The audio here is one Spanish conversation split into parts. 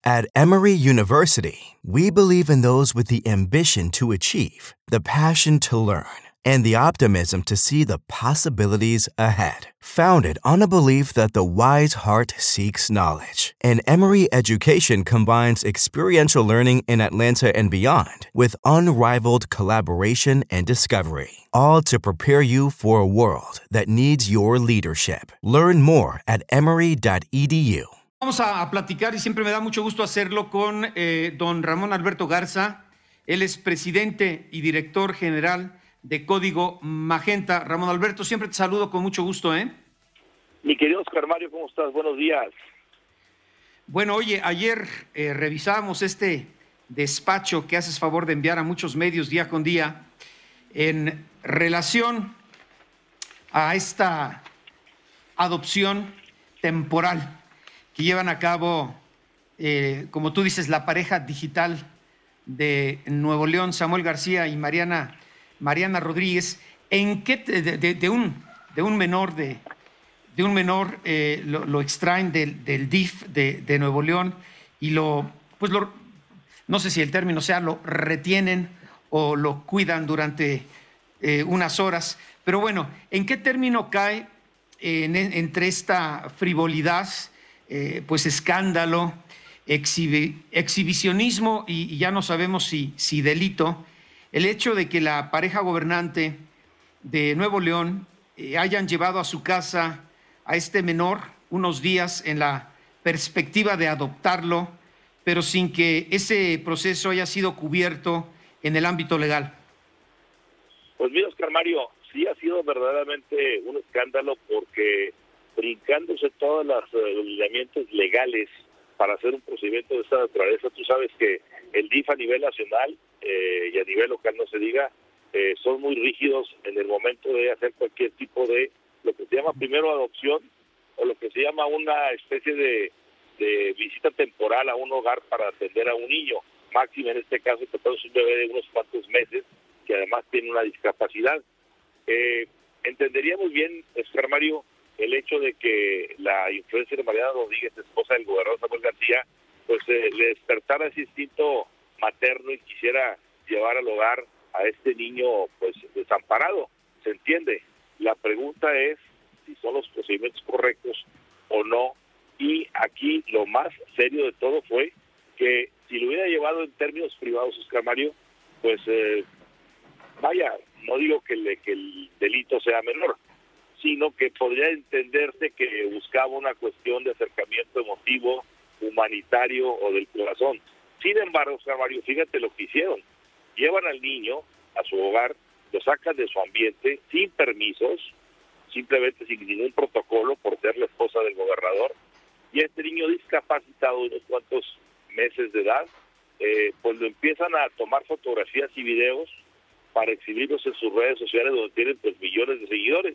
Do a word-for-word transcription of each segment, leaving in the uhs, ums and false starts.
At Emory University, we believe in those with the ambition to achieve, the passion to learn, and the optimism to see the possibilities ahead. Founded on a belief that the wise heart seeks knowledge, and Emory Education combines experiential learning in Atlanta and beyond with unrivaled collaboration and discovery, all to prepare you for a world that needs your leadership. Learn more at emory dot e d u. Vamos a, a platicar, y siempre me da mucho gusto hacerlo, con eh, don Ramón Alberto Garza. Él es presidente y director general de Código Magenta. Ramón Alberto, siempre te saludo con mucho gusto, ¿eh? Mi querido Oscar Mario, ¿cómo estás? Buenos días. Bueno, oye, ayer eh, revisábamos este despacho que haces favor de enviar a muchos medios día con día en relación a esta adopción temporal que llevan a cabo, eh, como tú dices, la pareja digital de Nuevo León, Samuel García y Mariana, Mariana Rodríguez. ¿En qué te, de, de, de un de un menor de de un menor eh, lo, lo extraen del, del D I F de, de Nuevo León y lo, pues lo, no sé si el término sea, lo retienen o lo cuidan durante eh, unas horas? Pero bueno, ¿en qué término cae en, entre esta frivolidad, eh, pues escándalo, exhibi, exhibicionismo y, y ya no sabemos si, si delito, el hecho de que la pareja gobernante de Nuevo León eh, hayan llevado a su casa a este menor unos días en la perspectiva de adoptarlo, pero sin que ese proceso haya sido cubierto en el ámbito legal? Pues mira, Oscar Mario, sí ha sido verdaderamente un escándalo, porque brincándose todos los uh, lineamientos legales para hacer un procedimiento de esta naturaleza, tú sabes que el D I F a nivel nacional eh, y a nivel local, no se diga, eh, son muy rígidos en el momento de hacer cualquier tipo de lo que se llama primero adopción, o lo que se llama una especie de, de visita temporal a un hogar para atender a un niño, máximo en este caso que es un bebé de unos cuantos meses que además tiene una discapacidad. Eh, entenderíamos bien, Oscar Mario, el hecho de que la influencer Mariana Rodríguez, esposa del gobernador Samuel García, pues eh, le despertara ese instinto materno y quisiera llevar al hogar a este niño pues desamparado. ¿Se entiende? La pregunta es si son los procedimientos correctos o no, y aquí lo más serio de todo fue que si lo hubiera llevado en términos privados, Oscar Mario, pues eh, vaya, no digo que, le, que el delito sea menor, sino que podría entenderse que buscaba una cuestión de acercamiento emotivo, humanitario o del corazón. Sin embargo, Oscar Mario, fíjate lo que hicieron. Llevan al niño a su hogar, lo sacan de su ambiente sin permisos, simplemente sin ningún protocolo por ser la esposa del gobernador, y este niño discapacitado de unos cuantos meses de edad, eh, pues lo empiezan a tomar fotografías y videos para exhibirlos en sus redes sociales, donde tienen pues millones de seguidores.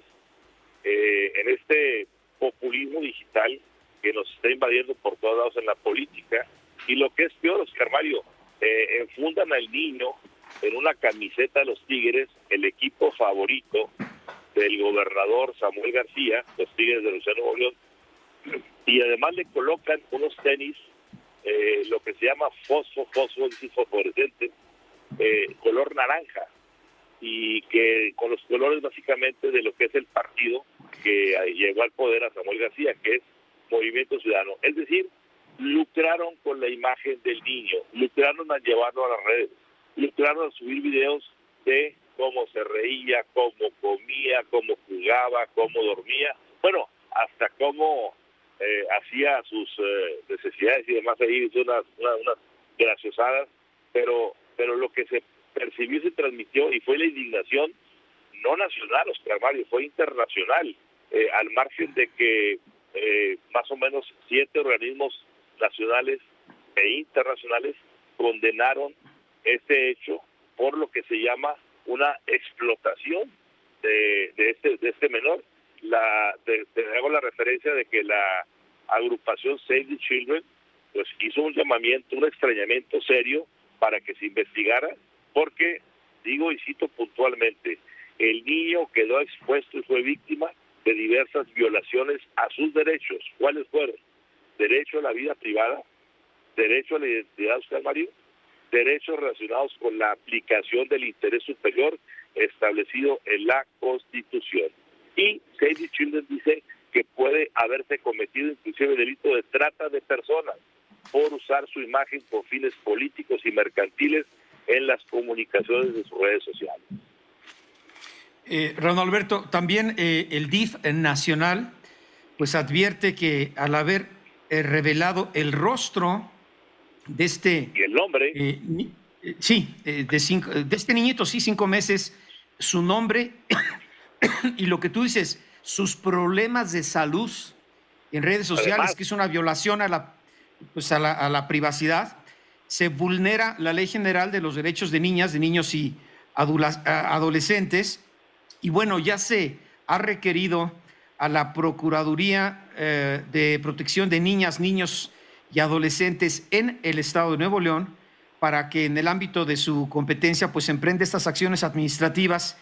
Eh, en este populismo digital que nos está invadiendo por todos lados en la política, y lo que es peor, Oscar Mario, eh, enfundan al niño en una camiseta de los Tigres, el equipo favorito del gobernador Samuel García, los Tigres de Nuevo León, y además le colocan unos tenis, eh, lo que se llama fosfo, fosfo, fosforescente, eh, color naranja, y que con los colores básicamente de lo que es el partido que llegó al poder a Samuel García, que es Movimiento Ciudadano. Es decir, lucraron con la imagen del niño, lucraron al llevarlo a las redes, lucraron a subir videos de cómo se reía, cómo comía, cómo jugaba, cómo dormía, bueno, hasta cómo eh, hacía sus eh, necesidades y demás. Ahí hizo unas, unas, unas graciosadas, pero, pero lo que se percibió y se transmitió, y fue la indignación no nacional, Oscar Mario, fue internacional, eh, al margen de que eh, más o menos siete organismos nacionales e internacionales condenaron este hecho por lo que se llama una explotación de, de este de este menor. La te, te hago la referencia de que la agrupación Save the Children pues hizo un llamamiento, un extrañamiento serio para que se investigara, porque, digo y cito puntualmente, el niño quedó expuesto y fue víctima de diversas violaciones a sus derechos. ¿Cuáles fueron? Derecho a la vida privada, derecho a la identidad, Oscar Mario, derechos relacionados con la aplicación del interés superior establecido en la Constitución. Y Save the Children dice que puede haberse cometido inclusive delito de trata de personas por usar su imagen por fines políticos y mercantiles en las comunicaciones de sus redes sociales. Eh, Ronaldo Alberto, también eh, el D I F nacional pues advierte que al haber eh, revelado el rostro de este... Y el nombre... Eh, ni, eh, sí, eh, de, cinco, de este niñito, sí, cinco meses, su nombre y lo que tú dices, sus problemas de salud en redes sociales, Además, que es una violación a la, pues a la, a la privacidad, se vulnera la Ley General de los Derechos de Niñas, de Niños y Adolescentes, y bueno, ya se ha requerido a la Procuraduría eh, de Protección de Niñas, Niños y Adolescentes en el Estado de Nuevo León para que en el ámbito de su competencia pues emprenda estas acciones administrativas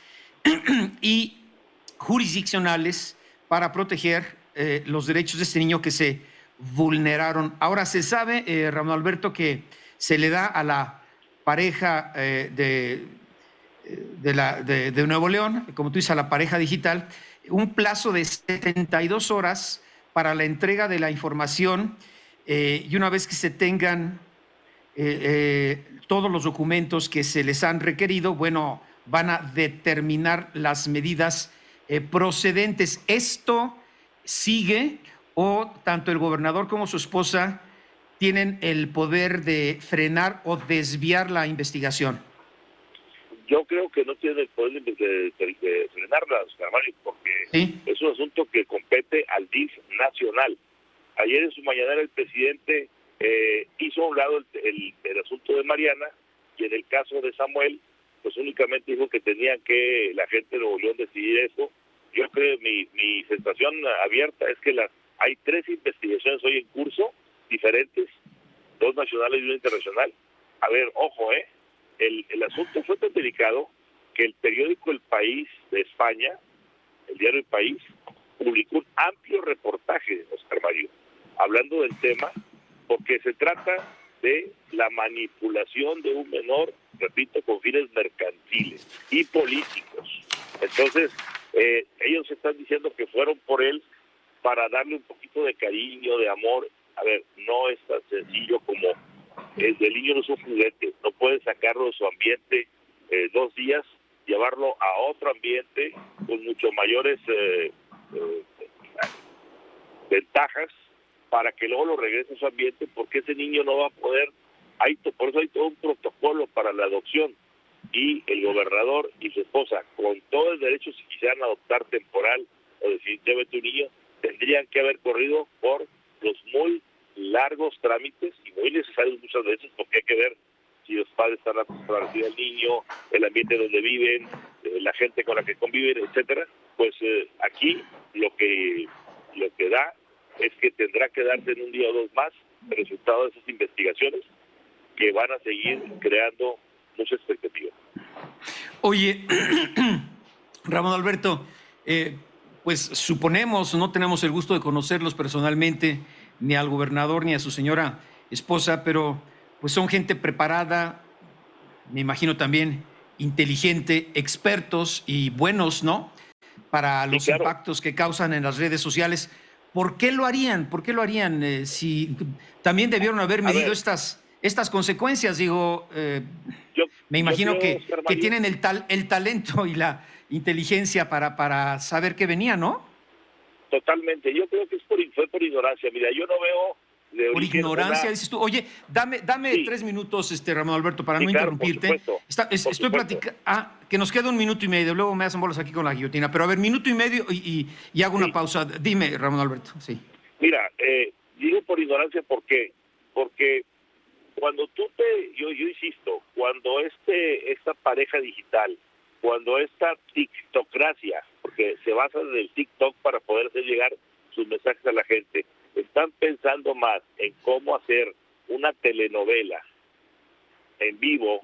y jurisdiccionales para proteger eh, los derechos de este niño que se vulneraron. Ahora se sabe, eh, Ramón Alberto, que se le da a la pareja eh, de, de, la, de, de Nuevo León, como tú dices, a la pareja digital, un plazo de setenta y dos horas para la entrega de la información eh, y una vez que se tengan eh, eh, todos los documentos que se les han requerido, bueno, van a determinar las medidas eh, procedentes. ¿Esto sigue o tanto el gobernador como su esposa tienen el poder de frenar o desviar la investigación? Yo creo que no tienen el poder de, de, de, de frenarla, Mario, porque ¿sí? Es un asunto que compete al D I F nacional. Ayer en su mañanera el presidente eh, hizo a un lado el, el, el asunto de Mariana y en el caso de Samuel, pues únicamente dijo que tenían que la gente de Nuevo León decidir eso. Yo creo que mi, mi sensación abierta es que las, hay tres investigaciones hoy en curso diferentes, dos nacionales y una internacional. A ver, ojo, ¿eh? El, el asunto fue tan delicado que el periódico El País de España, el diario El País, publicó un amplio reportaje, Oscar Mario, hablando del tema, porque se trata de la manipulación de un menor, repito, con fines mercantiles y políticos. Entonces, eh, ellos están diciendo que fueron por él para darle un poquito de cariño, de amor. A ver, no es tan sencillo como el, el niño no es un juguete, no puedes sacarlo de su ambiente eh, dos días, llevarlo a otro ambiente con mucho mayores eh, eh, ventajas para que luego lo regrese a su ambiente, porque ese niño no va a poder, hay, por eso hay todo un protocolo para la adopción, y el gobernador y su esposa, con todo el derecho, si quisieran adoptar temporal o definitivamente un niño, tendrían que haber corrido por los muy largos trámites y muy necesarios muchas veces, porque hay que ver si los padres están acostumbrados al niño, el ambiente donde viven, eh, la gente con la que conviven, etcétera. Pues eh, aquí lo que lo que da es que tendrá que darse en un día o dos más el resultado de esas investigaciones que van a seguir creando mucha expectativa. Oye, Ramón Alberto, eh, pues suponemos, no tenemos el gusto de conocerlos personalmente, ni al gobernador ni a su señora esposa, pero pues son gente preparada, me imagino también inteligente, expertos y buenos, ¿no? Para los sí, claro. impactos que causan en las redes sociales. ¿Por qué lo harían? ¿Por qué lo harían? Eh, si también debieron haber medido estas, estas consecuencias, digo, eh, yo, me imagino creo, que, que tienen el, tal, el talento y la inteligencia para, para saber qué venía, ¿no? Totalmente, yo creo que es por, fue por ignorancia. Mira, yo no veo... De por ignorancia, una... dices tú. Oye, dame, dame sí. tres minutos, este Ramón Alberto, para sí, no claro, interrumpirte. Está, es, estoy platicando. Ah, que nos queda un minuto y medio, luego me hacen bolas aquí con la guillotina. Pero a ver, minuto y medio y, y, y hago sí. una pausa. Dime, Ramón Alberto. Sí. Mira, eh, digo por ignorancia, ¿por qué? Porque cuando tú te, yo, yo insisto, cuando este esta pareja digital, cuando esta tiktocracia, porque se basa en el TikTok para poder hacer llegar sus mensajes a la gente, están pensando más en cómo hacer una telenovela en vivo,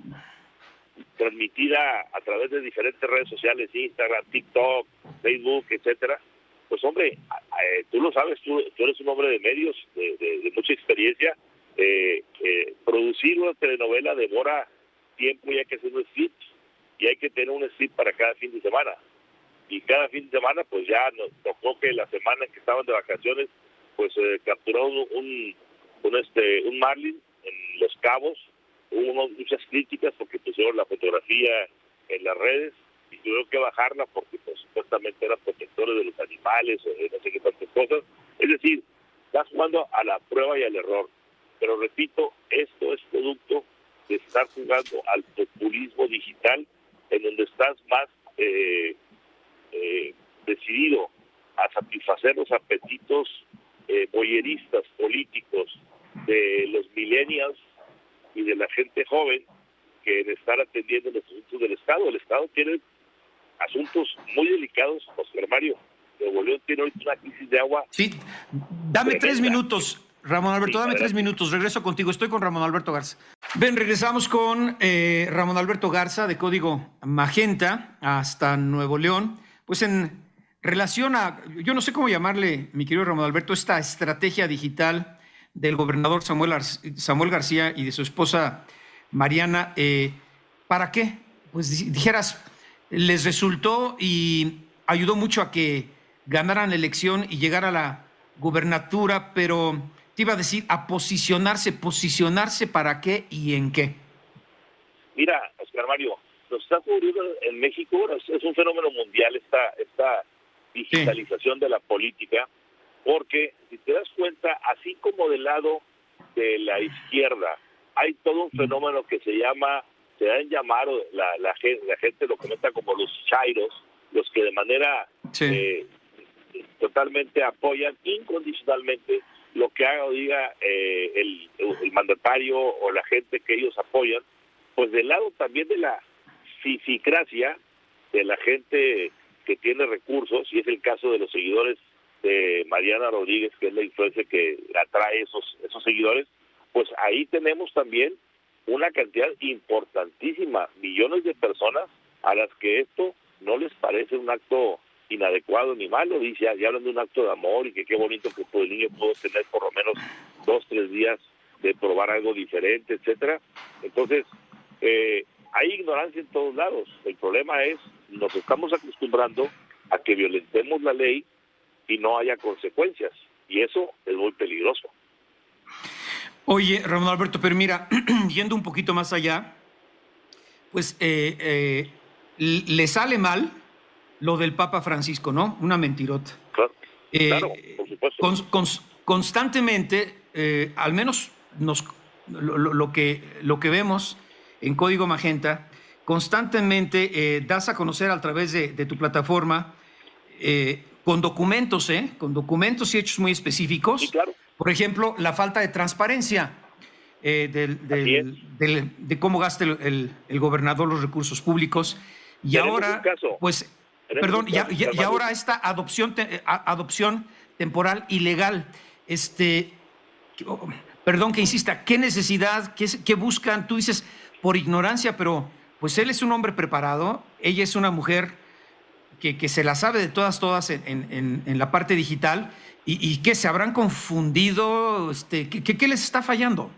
transmitida a través de diferentes redes sociales, Instagram, TikTok, Facebook, etcétera. Pues hombre, eh, tú lo sabes, tú, tú eres un hombre de medios, de, de, de mucha experiencia, eh, eh, producir una telenovela devora tiempo y hay que hacer un script, y hay que tener un script para cada fin de semana. Y cada fin de semana, pues ya nos tocó que la semana en que estaban de vacaciones, pues eh, capturaron un, un, este, un marlin en Los Cabos. Hubo muchas críticas porque pusieron la fotografía en las redes y tuvieron que bajarla porque pues, supuestamente eran protectores de los animales o de no sé qué tantas cosas. Es decir, estás jugando a la prueba y al error. Pero repito, esto es producto de estar jugando al populismo digital, en donde estás más eh, eh, decidido a satisfacer los apetitos eh, voyeristas políticos de los millennials y de la gente joven, que en estar atendiendo los asuntos del Estado. El Estado tiene asuntos muy delicados, Oscar Mario. Nuevo León tiene ahorita una crisis de agua. Sí, dame tremenda. tres minutos, Ramón Alberto, sí, dame adelante. tres minutos. Regreso contigo, estoy con Ramón Alberto Garza. Ven, regresamos con eh, Ramón Alberto Garza, de Código Magenta, hasta Nuevo León. Pues en relación a, yo no sé cómo llamarle, mi querido Ramón Alberto, esta estrategia digital del gobernador Samuel, Ar Samuel García y de su esposa Mariana, eh, ¿para qué? Pues dijeras, les resultó y ayudó mucho a que ganaran la elección y llegara a la gubernatura, pero te iba a decir, a posicionarse, posicionarse ¿para qué y en qué? Mira, Oscar Mario, lo está ocurriendo en México, es un fenómeno mundial esta, esta digitalización sí. de la política, porque si te das cuenta, así como del lado de la izquierda hay todo un fenómeno que se llama, se dan llamar, la, la, gente, la gente lo comenta como los chairos, los que de manera sí. eh, totalmente apoyan incondicionalmente lo que haga o diga eh, el, el mandatario o la gente que ellos apoyan. Pues del lado también de la fificracia, de la gente que tiene recursos, y es el caso de los seguidores de Mariana Rodríguez, que es la influencia que atrae esos, esos seguidores, pues ahí tenemos también una cantidad importantísima, millones de personas a las que esto no les parece un acto inadecuado ni malo, dice, ya hablan de un acto de amor y que qué bonito que pues, el niño pudo tener por lo menos dos, tres días de probar algo diferente, etcétera. Entonces, eh, hay ignorancia en todos lados. El problema es, nos estamos acostumbrando a que violentemos la ley y no haya consecuencias, y eso es muy peligroso. Oye, Ramón Alberto, pero mira, yendo un poquito más allá, pues eh, eh, le sale mal lo del Papa Francisco, ¿no? Una mentirota. Claro, eh, claro por supuesto. Con, con, constantemente, eh, al menos nos, lo, lo, lo, que, lo que vemos en Código Magenta, constantemente eh, das a conocer a través de, de tu plataforma, eh, con documentos, ¿eh? Con documentos y hechos muy específicos. Sí, claro. Por ejemplo, la falta de transparencia eh, del, del, del, de cómo gasta el, el, el gobernador los recursos públicos. Y Tenemos ahora, un caso. pues, Tenemos perdón, un caso, y, y, y ahora esta adopción, te, adopción temporal ilegal. Este, oh, perdón que insista, ¿qué necesidad, qué, qué buscan? Tú dices por ignorancia, pero pues él es un hombre preparado, ella es una mujer que, que se la sabe de todas, todas en, en, en la parte digital, y, y que se habrán confundido, este, ¿qué, qué les está fallando?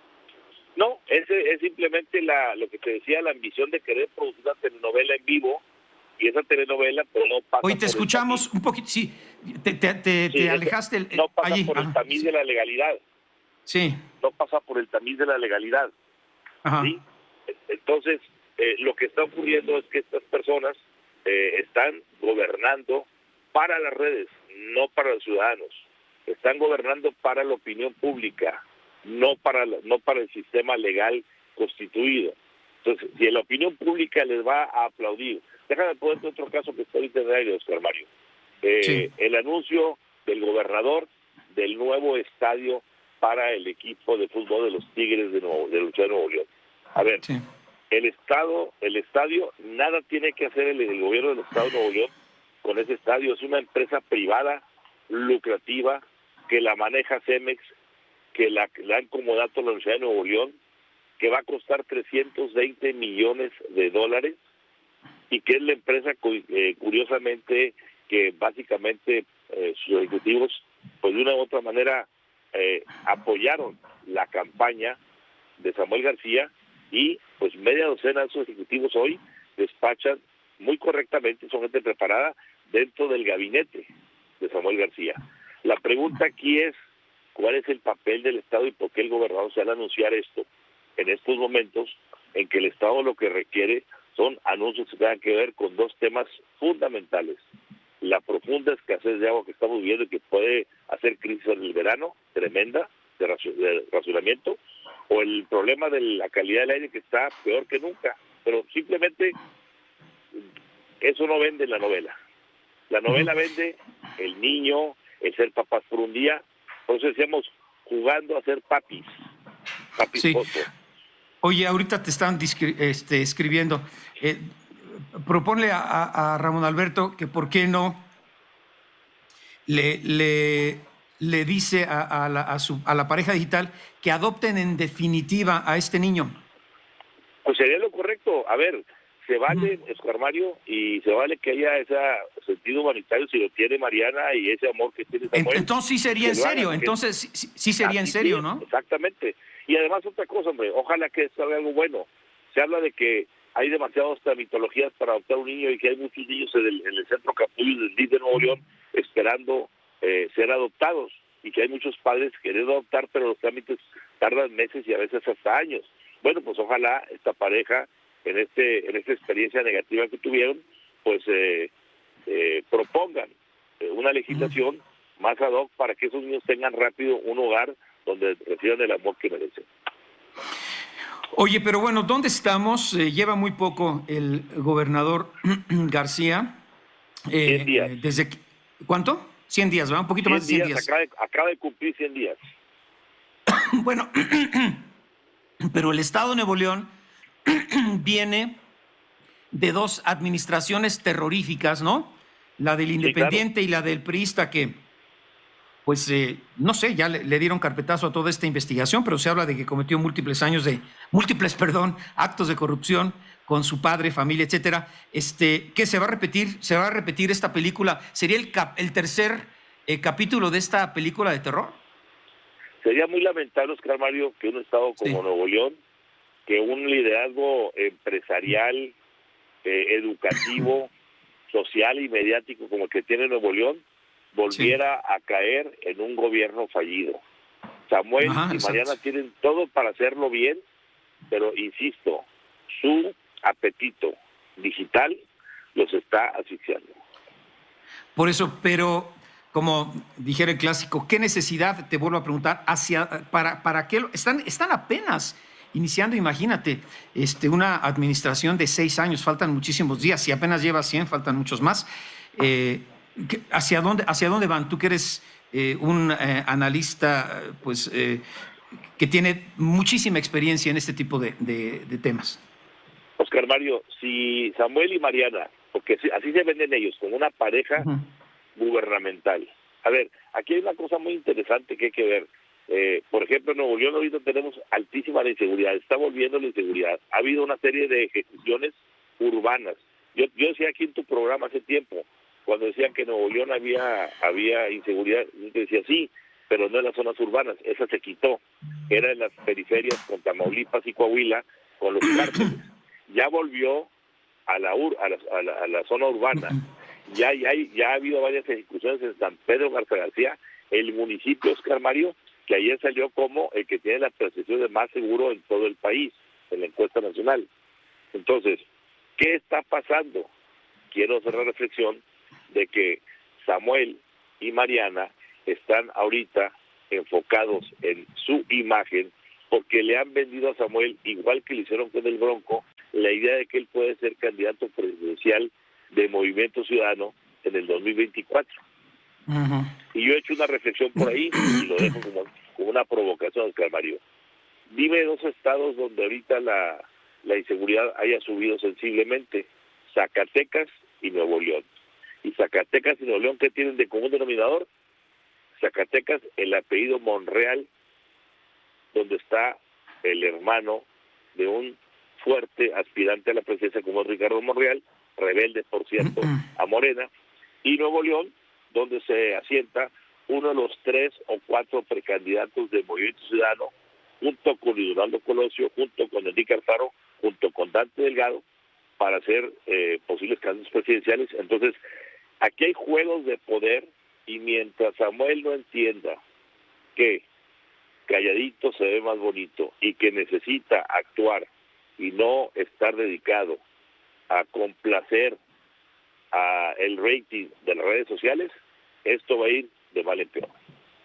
No, es, es simplemente la, lo que te decía, la ambición de querer producir una telenovela en vivo, y esa telenovela pues no pasa. Hoy te escuchamos un poquito, sí, te, te, te, sí, te alejaste. El, no pasa allí. por el tamiz sí. de la legalidad. Sí. No pasa por el tamiz de la legalidad. Ajá. ¿Sí? Entonces, eh, lo que está ocurriendo es que estas personas eh, están gobernando para las redes, no para los ciudadanos. Están gobernando para la opinión pública, no para la, no para el sistema legal constituido. Entonces, si la opinión pública les va a aplaudir, déjame ponerte otro caso que está ahorita en el aire, Oscar Mario. Eh, sí. El anuncio del gobernador del nuevo estadio para el equipo de fútbol de los Tigres de Nuevo, de Lucha de Nuevo León. A ver, sí. el estado, el estadio, nada tiene que hacer el, el gobierno del estado de Nuevo León con ese estadio. Es una empresa privada, lucrativa, que la maneja Cemex, que la, la han como dato la Universidad de Nuevo León, que va a costar trescientos veinte millones de dólares, y que es la empresa, eh, curiosamente, que básicamente eh, sus ejecutivos, pues de una u otra manera, eh, apoyaron la campaña de Samuel García y pues media docena de esos ejecutivos hoy despachan muy correctamente, son gente preparada dentro del gabinete de Samuel García. La pregunta aquí es, ¿cuál es el papel del Estado y por qué el gobernador se va a anunciar esto en estos momentos en que el Estado lo que requiere son anuncios que tengan que ver con dos temas fundamentales? La profunda escasez de agua que estamos viviendo y que puede hacer crisis en el verano, tremenda, de, raci- de racionamiento, o el problema de la calidad del aire que está peor que nunca. Pero simplemente eso no vende en la novela. La novela vende el niño, el ser papás por un día. Por eso decíamos, jugando a ser papis. Papis Sí. pozo. Oye, ahorita te están discri- este, escribiendo. Eh, proponle a, a, a Ramón Alberto que por qué no le, le, le dice a, a, la, a, su, a la pareja digital que adopten en definitiva a este niño. Pues sería lo correcto. A ver, se vale, uh-huh. Oscar Mario, y se vale que haya ese sentido humanitario si lo tiene Mariana y ese amor que tiene Samuel. Entonces sí sería en serio, entonces sí, sí sería en serio, ¿no? Exactamente. Y además otra cosa, hombre, ojalá que salga algo bueno. Se habla de que hay demasiadas tramitologías para adoptar un niño y que hay muchos niños en el, en el centro Capullo del D I F de Nuevo León esperando eh, ser adoptados y que hay muchos padres queriendo adoptar, pero los trámites tardan meses y a veces hasta años. Bueno, pues ojalá esta pareja en este en esta experiencia negativa que tuvieron, pues eh, eh, propongan eh, una legislación uh-huh. más ad hoc para que esos niños tengan rápido un hogar donde reciban el amor que merecen. Oye, pero bueno, ¿dónde estamos? Eh, lleva muy poco el gobernador García. Eh, cien días. Eh, desde que, ¿cuánto? cien días, ¿verdad? Un poquito más de cien días. Acaba de, acaba de cumplir cien días. Bueno, pero el Estado de Nuevo León viene de dos administraciones terroríficas, ¿no? La del Independiente sí, claro. y la del priista que, pues, eh, no sé, ya le, le dieron carpetazo a toda esta investigación, pero se habla de que cometió múltiples años de, múltiples, perdón, actos de corrupción con su padre, familia, etcétera. Este, ¿qué se va a repetir? ¿Se va a repetir esta película? ¿Sería el, cap, el tercer eh, capítulo de esta película de terror? Sería muy lamentable, Oscar Mario, que un estado como sí. Nuevo León, que un liderazgo empresarial, eh, educativo, social y mediático como el que tiene Nuevo León, volviera sí. a caer en un gobierno fallido. Samuel Ajá, y Mariana exacto. tienen todo para hacerlo bien, pero insisto, su apetito digital los está asfixiando. Por eso, pero como dijera el clásico, ¿qué necesidad, te vuelvo a preguntar, hacia, para, para qué? Están, están apenas iniciando, imagínate, este, una administración de seis años, faltan muchísimos días, si apenas lleva cien, faltan muchos más. Eh, ¿hacia, dónde, ¿Hacia dónde van? Tú que eres eh, un eh, analista pues, eh, que tiene muchísima experiencia en este tipo de, de, de temas. Oscar Mario, si Samuel y Mariana, porque así se venden ellos, como una pareja uh-huh. gubernamental. A ver, aquí hay una cosa muy interesante que hay que ver. Eh, por ejemplo, en Nuevo León ahorita tenemos altísima la inseguridad, está volviendo la inseguridad. Ha habido una serie de ejecuciones urbanas. Yo, yo decía aquí en tu programa hace tiempo, cuando decían que en Nuevo León había, había inseguridad, yo decía sí, pero no en las zonas urbanas, esa se quitó. Era en las periferias con Tamaulipas y Coahuila, con los cárteles. Ya volvió a la, ur, a la, a la, a la zona urbana. Ya, ya, ya ha habido varias ejecuciones en San Pedro Garza García, el municipio Oscar Mario, que ayer salió como el que tiene la percepción de más seguro en todo el país, en la encuesta nacional. Entonces, ¿qué está pasando? Quiero hacer la reflexión de que Samuel y Mariana están ahorita enfocados en su imagen porque le han vendido a Samuel, igual que le hicieron con el Bronco, la idea de que él puede ser candidato presidencial de Movimiento Ciudadano en el dos mil veinticuatro. Uh-huh. Y yo he hecho una reflexión por ahí y lo dejo como, como una provocación, Oscar Mario. Dime dos estados donde ahorita la, la inseguridad haya subido sensiblemente: Zacatecas y Nuevo León. Y Zacatecas y Nuevo León, ¿qué tienen de común denominador? Zacatecas, el apellido Monreal, donde está el hermano de un fuerte aspirante a la presidencia como es Ricardo Monreal, rebelde, por cierto, a Morena. Y Nuevo León, donde se asienta uno de los tres o cuatro precandidatos de Movimiento Ciudadano, junto con Lidonaldo Colosio, junto con Enrique Alfaro, junto con Dante Delgado, para hacer eh, posibles candidatos presidenciales. Entonces, aquí hay juegos de poder, y mientras Samuel no entienda que calladito se ve más bonito y que necesita actuar y no estar dedicado a complacer a el rating de las redes sociales, esto va a ir de mal en peor.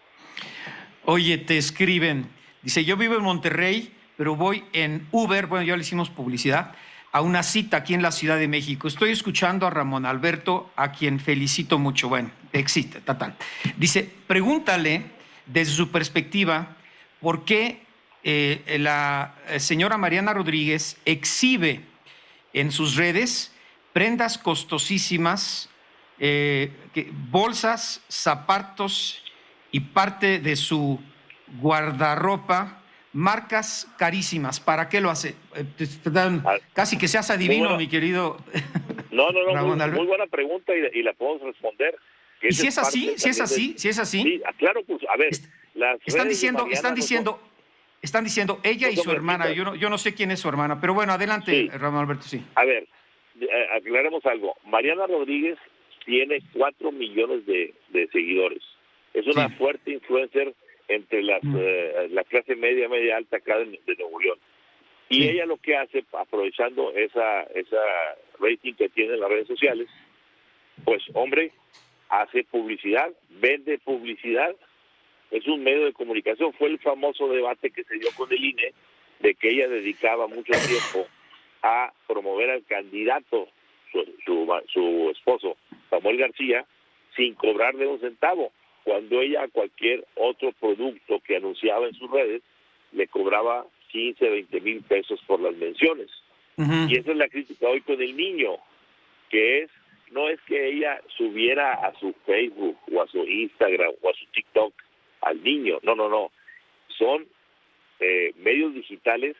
Oye, te escriben, dice, yo vivo en Monterrey, pero voy en Uber, bueno, ya le hicimos publicidad, a una cita aquí en la Ciudad de México. Estoy escuchando a Ramón Alberto, a quien felicito mucho. Bueno, éxito, total. Dice, pregúntale desde su perspectiva por qué eh, la señora Mariana Rodríguez exhibe en sus redes prendas costosísimas, eh, que, bolsas, zapatos y parte de su guardarropa, marcas carísimas. ¿Para qué lo hace? Eh, te, te dan, casi que seas adivino, buena, mi querido. No, no, no, muy, muy buena pregunta y, y la podemos responder. ¿Y si es así? ¿Si es así? ¿Si es así? Sí, claro, pues, a ver. Est las están diciendo, de están diciendo, no, están diciendo ella no y su hermana. Yo no, yo no sé quién es su hermana, pero bueno, adelante, sí. Ramón Alberto, sí. A ver, aclaremos algo. Mariana Rodríguez tiene cuatro millones de, de seguidores. Es una sí. fuerte influencer entre las, mm. eh, la clase media, media alta acá de, de Nuevo León. Y sí. ella lo que hace, aprovechando esa, esa rating que tiene en las redes sociales, pues, hombre, hace publicidad, vende publicidad, es un medio de comunicación. Fue el famoso debate que se dio con el I N E, de que ella dedicaba mucho tiempo a promover al candidato, su, su, su esposo, Samuel García, sin cobrarle un centavo, cuando ella a cualquier otro producto que anunciaba en sus redes le cobraba quince, veinte mil pesos por las menciones. Uh-huh. Y esa es la crítica hoy con el niño, que es, no es que ella subiera a su Facebook o a su Instagram o a su TikTok al niño, no, no, no, son eh, medios digitales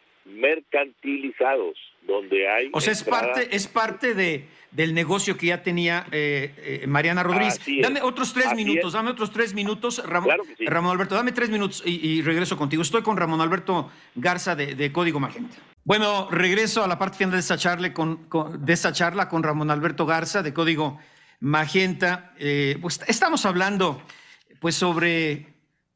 mercantilizados, donde hay... O sea, es entrada... parte, es parte de, del negocio que ya tenía eh, eh, Mariana Rodríguez. Dame otros tres Así minutos, es. dame otros tres minutos, Ramón, claro que sí. Ramón Alberto, dame tres minutos y, y regreso contigo. Estoy con Ramón Alberto Garza de, de Código Magenta. Bueno, regreso a la parte final de esta charla con, con, de esta charla con Ramón Alberto Garza de Código Magenta. Eh, pues estamos hablando pues sobre...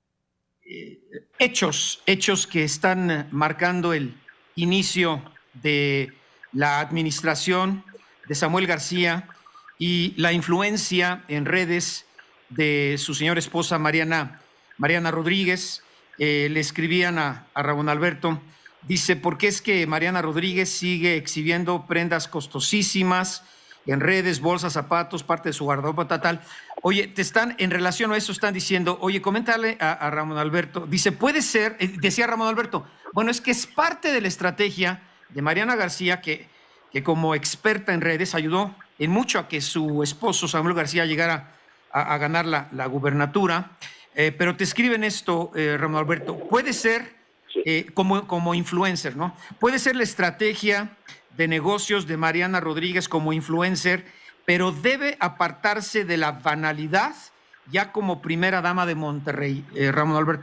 Eh, hechos, hechos que están marcando el inicio de la administración de Samuel García y la influencia en redes de su señora esposa Mariana, Mariana Rodríguez. Eh, le escribían a, a Ramón Alberto, dice, ¿por qué es que Mariana Rodríguez sigue exhibiendo prendas costosísimas en redes, bolsas, zapatos, parte de su guardarropa, tal, tal? Oye, te están, en relación a eso, están diciendo, oye, coméntale a, a Ramón Alberto, dice, puede ser, eh, decía Ramón Alberto, bueno, es que es parte de la estrategia de Mariana García, que, que como experta en redes ayudó en mucho a que su esposo, Samuel García, llegara a, a ganar la, la gubernatura, eh, pero te escriben esto, eh, Ramón Alberto, puede ser, eh, como, como influencer, ¿no? Puede ser la estrategia de negocios de Mariana Rodríguez como influencer, pero debe apartarse de la banalidad ya como primera dama de Monterrey, eh, Ramón Alberto.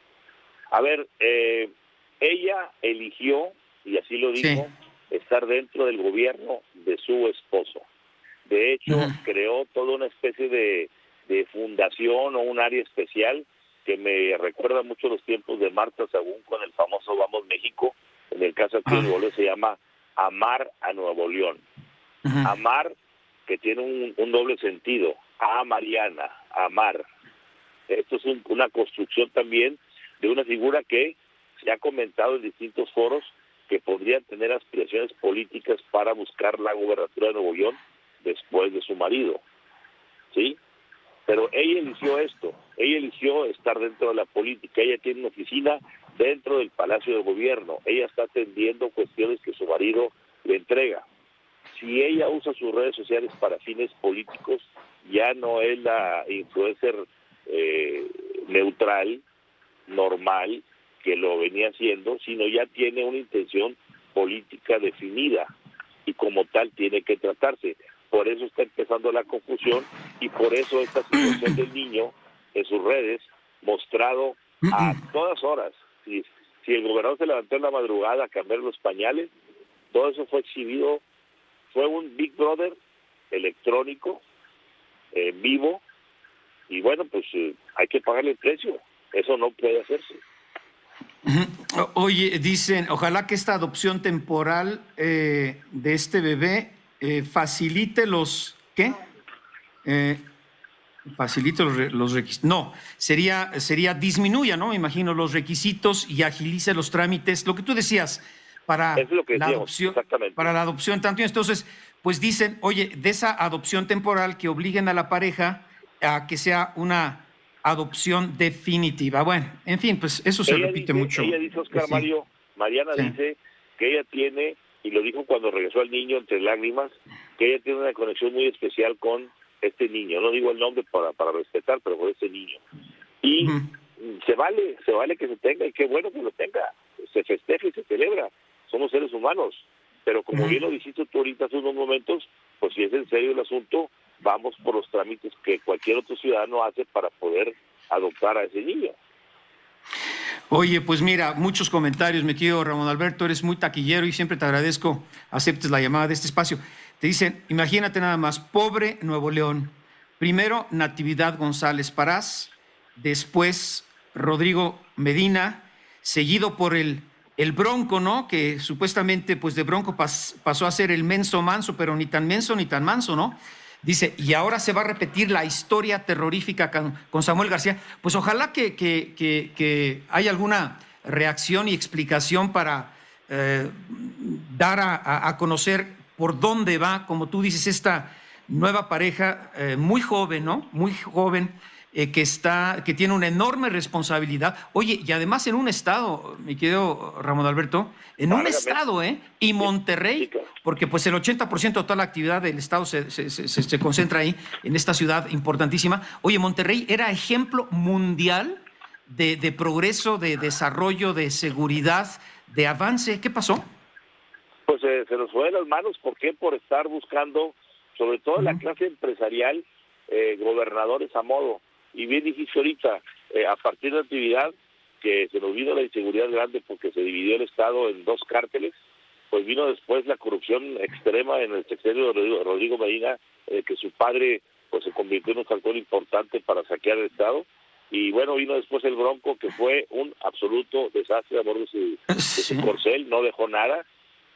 A ver, eh, ella eligió, y así lo dijo, sí. estar dentro del gobierno de su esposo. De hecho, uh-huh. creó toda una especie de, de fundación o un área especial que me recuerda mucho los tiempos de Marta Sagún con el famoso Vamos México. En el caso aquí uh-huh. de Nuevo León se llama Amar a Nuevo León. Uh-huh. Amar, que tiene un, un doble sentido, a Mariana, amar. Esto es un, una construcción también de una figura que se ha comentado en distintos foros que podría tener aspiraciones políticas para buscar la gubernatura de Nuevo León después de su marido, ¿sí? Pero ella eligió esto, ella eligió estar dentro de la política, ella tiene una oficina dentro del Palacio de Gobierno, ella está atendiendo cuestiones que su marido le entrega. Si ella usa sus redes sociales para fines políticos, ya no es la influencer eh, neutral, normal, que lo venía haciendo, sino ya tiene una intención política definida y como tal tiene que tratarse. Por eso está empezando la confusión y por eso esta situación del niño en sus redes mostrado a todas horas. Si, si el gobernador se levantó en la madrugada a cambiar los pañales, todo eso fue exhibido, fue un Big Brother electrónico, eh, vivo, y bueno, pues eh, hay que pagarle el precio, eso no puede hacerse. Oye, dicen, ojalá que esta adopción temporal eh, de este bebé eh, facilite los, ¿qué? Eh, facilite los, los requisitos, no, sería, sería disminuya, ¿no? Me imagino los requisitos y agilice los trámites, lo que tú decías, para es lo que la decíamos, adopción, exactamente. para la adopción tanto. Entonces, pues dicen, oye, de esa adopción temporal que obliguen a la pareja a que sea una adopción definitiva. Bueno, en fin, pues eso se ella repite dice, mucho. Ella dice, Oscar sí. Mario, Mariana sí. dice que ella tiene, y lo dijo cuando regresó al niño entre lágrimas, que ella tiene una conexión muy especial con este niño. No digo el nombre para, para respetar, pero con este niño. Y uh-huh. se vale, se vale que se tenga, y qué bueno que lo tenga. Se festeja y se celebra. Somos seres humanos. Pero como uh-huh. bien lo dijiste tú ahorita hace unos momentos, pues si es en serio el asunto, vamos por los trámites que cualquier otro ciudadano hace para poder adoptar a ese niño. Oye, pues mira, muchos comentarios, mi querido Ramón Alberto, eres muy taquillero y siempre te agradezco, aceptes la llamada de este espacio. Te dicen, imagínate nada más, pobre Nuevo León, primero Natividad González Parás, después Rodrigo Medina, seguido por el, el Bronco, ¿no? Que supuestamente pues de Bronco pas, pasó a ser el menso manso, pero ni tan menso ni tan manso, ¿no? Dice, y ahora se va a repetir la historia terrorífica con, con Samuel García. Pues ojalá que, que, que, que haya alguna reacción y explicación para eh, dar a, a conocer por dónde va, como tú dices, esta nueva pareja eh, muy joven, ¿no? Muy joven, eh, que, está, que tiene una enorme responsabilidad. Oye, y además en un estado, mi querido Ramón Alberto, en un estado, ¿eh? Y Monterrey, porque pues el ochenta por ciento de toda la actividad del estado se, se, se, se concentra ahí, en esta ciudad importantísima. Oye, Monterrey era ejemplo mundial de, de progreso, de desarrollo, de seguridad, de avance. ¿Qué pasó? Pues eh, se nos fue de las manos. ¿Por qué? Por estar buscando, sobre todo uh-huh. la clase empresarial, eh, gobernadores a modo. Y bien dijiste ahorita, eh, a partir de la actividad, que se nos vino la inseguridad grande porque se dividió el Estado en dos cárteles, pues vino después la corrupción extrema en el sexenio de Rodrigo, Rodrigo Medina, eh, que su padre pues se convirtió en un factor importante para saquear el Estado, y bueno, vino después el Bronco, que fue un absoluto desastre a bordo de su, de su corcel, no dejó nada,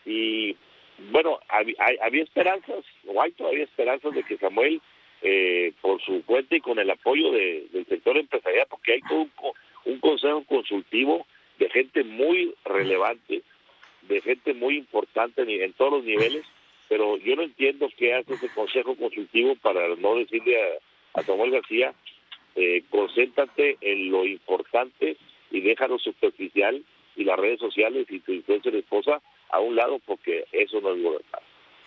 y bueno, había, había esperanzas, o hay todavía esperanzas de que Samuel, eh, por su cuenta y con el apoyo de, del sector empresarial, porque hay todo un, un consejo consultivo de gente muy relevante, de gente muy importante en, en todos los niveles, pero yo no entiendo qué hace ese consejo consultivo para no decirle a, a Samuel García, eh, concéntrate en lo importante y déjalo superficial y las redes sociales y tu influencia de esposa a un lado, porque eso no es gobernar.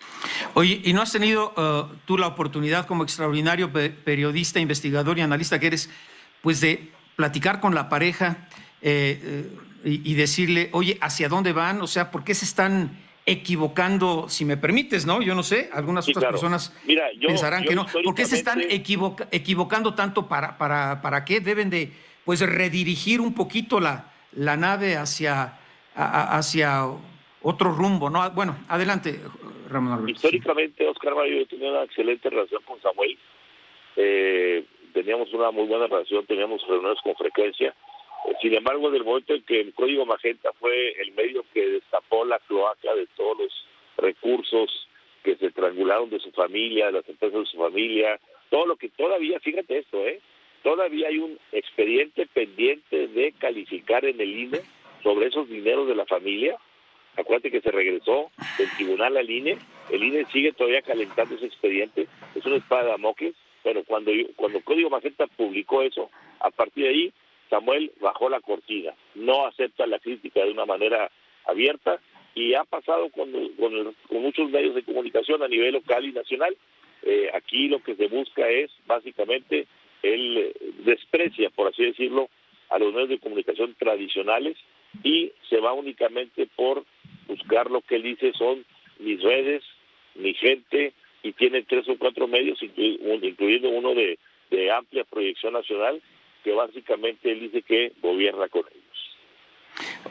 Oye, ¿y no has tenido uh, tú la oportunidad como extraordinario pe- periodista, investigador y analista que eres, pues de platicar con la pareja eh, eh, y, y decirle, oye, ¿hacia dónde van? O sea, ¿por qué se están equivocando? Si me permites, ¿no? Yo no sé, algunas sí, otras claro. personas Mira, yo, pensarán yo que no. ¿Por qué se están equivoca- equivocando tanto? ¿Para, para, para qué? Deben de, pues, redirigir un poquito la, la nave hacia, a, hacia otro rumbo, ¿no? Bueno, adelante, Ramón Alberto. Históricamente, Oscar Mario, yo tenía una excelente relación con Samuel. Eh, teníamos una muy buena relación, teníamos reuniones con frecuencia. Eh, sin embargo, en el momento en que el Código Magenta fue el medio que destapó la cloaca de todos los recursos que se triangularon de su familia, de las empresas de su familia, todo lo que todavía, fíjate esto, ¿eh? Todavía hay un expediente pendiente de calificar en el I N E sobre esos dineros de la familia. Acuérdate que se regresó del tribunal al I N E, el I N E sigue todavía calentando ese expediente, es una espada de Damocles. Bueno, cuando, cuando Código Magenta publicó eso, a partir de ahí, Samuel bajó la cortina, no acepta la crítica de una manera abierta, y ha pasado con, con, el, con muchos medios de comunicación a nivel local y nacional. Eh, aquí lo que se busca es, básicamente, él desprecia, por así decirlo, a los medios de comunicación tradicionales, y se va únicamente por buscar lo que él dice son mis redes, mi gente, y tiene tres o cuatro medios, incluyendo uno de, de amplia proyección nacional, que básicamente él dice que gobierna con ellos.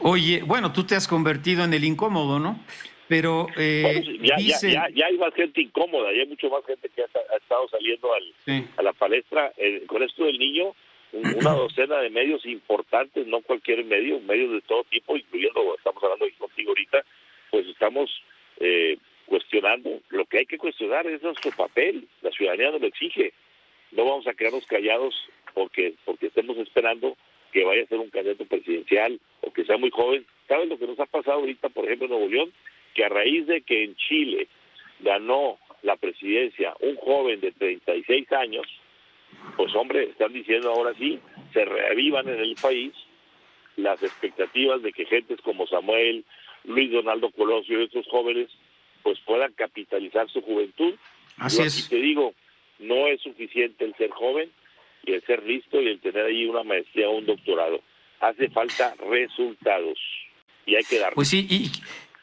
Oye, bueno, tú te has convertido en el incómodo, ¿no? Pero eh, bueno, ya, dice... ya, ya, ya hay más gente incómoda, ya hay mucho más gente que ha, ha estado saliendo al, sí. a la palestra. Eh, con esto del niño, un, una docena de medios importantes, no cualquier medio, medios de todo tipo, incluyendo, estamos hablando aquí contigo ahorita, pues estamos eh, cuestionando. Lo que hay que cuestionar es nuestro papel, la ciudadanía nos lo exige. No vamos a quedarnos callados porque porque estemos esperando que vaya a ser un candidato presidencial o que sea muy joven. ¿Sabes lo que nos ha pasado ahorita, por ejemplo, en Nuevo León? Que a raíz de que en Chile ganó la presidencia un joven de treinta y seis años, pues hombre, están diciendo ahora sí, se reavivan en el país las expectativas de que gentes como Samuel, Luis Donaldo Colosio y otros jóvenes pues puedan capitalizar su juventud. Así Yo es. aquí te digo, no es suficiente el ser joven y el ser listo y el tener ahí una maestría o un doctorado. Hace falta resultados y hay que darlos. Pues sí, y,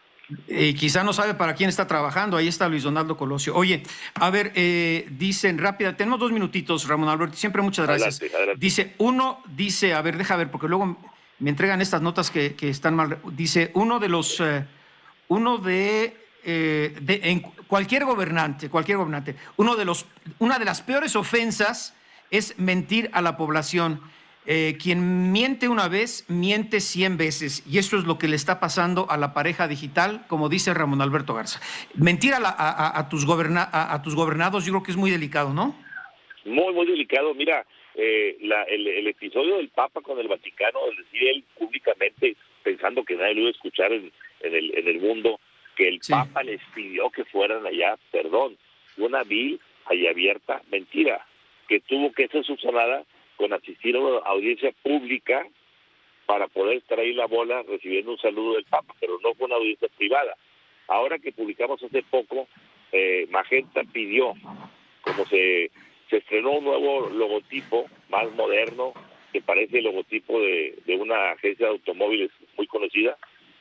y quizá no sabe para quién está trabajando. Ahí está Luis Donaldo Colosio. Oye, a ver, eh, dicen rápida, tenemos dos minutitos, Ramón Alberto, siempre muchas gracias. Adelante, adelante. Dice, uno dice, a ver, deja ver, porque luego me entregan estas notas que, que están mal. Dice, uno de los, eh, uno de... Eh, de, en cualquier gobernante, cualquier gobernante, uno de los, una de las peores ofensas es mentir a la población. Eh, quien miente una vez, miente cien veces, y eso es lo que le está pasando a la pareja digital, como dice Ramón Alberto Garza. Mentir a, la, a, a, tus, goberna, a, a tus gobernados, yo creo que es muy delicado, ¿no? Muy, muy delicado. Mira, eh, la, el, el episodio del Papa con el Vaticano, es decir, él públicamente, pensando que nadie lo iba a escuchar en, en, el, en el mundo, que el sí. Papa les pidió que fueran allá, perdón, una vil y abierta mentira, que tuvo que ser subsanada con asistir a una audiencia pública para poder estar ahí la bola recibiendo un saludo del Papa, pero no fue una audiencia privada. Ahora que publicamos hace poco, eh, Magenta pidió, como se, se estrenó un nuevo logotipo más moderno, que parece el logotipo de, de una agencia de automóviles muy conocida,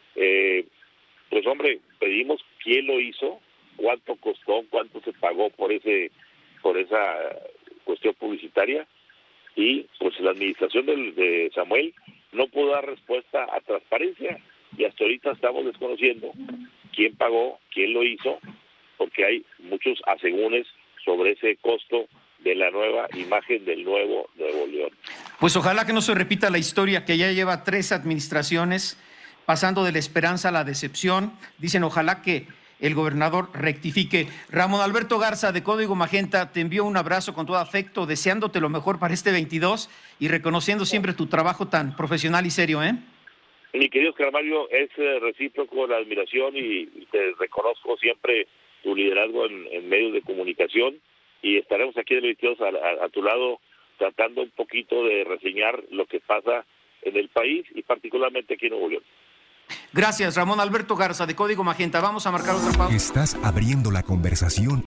eh, pues hombre, pedimos quién lo hizo, cuánto costó, cuánto se pagó por ese por esa cuestión publicitaria, y pues la administración de, de Samuel no pudo dar respuesta a transparencia, y hasta ahorita estamos desconociendo quién pagó, quién lo hizo, porque hay muchos asegúnes sobre ese costo de la nueva imagen del nuevo Nuevo León. Pues ojalá que no se repita la historia que ya lleva tres administraciones pasando de la esperanza a la decepción. Dicen, ojalá que el gobernador rectifique. Ramón Alberto Garza, de Código Magenta, te envío un abrazo con todo afecto, deseándote lo mejor para este veintidós y reconociendo siempre tu trabajo tan profesional y serio, ¿eh? Mi querido Oscar Mario, es recíproco la admiración y te reconozco siempre tu liderazgo en, en medios de comunicación, y estaremos aquí en el veintidós a, a, a tu lado tratando un poquito de reseñar lo que pasa en el país y particularmente aquí en Nuevo León. Gracias, Ramón Alberto Garza, de Código Magenta. Vamos a marcar otra pausa. Estás abriendo la conversación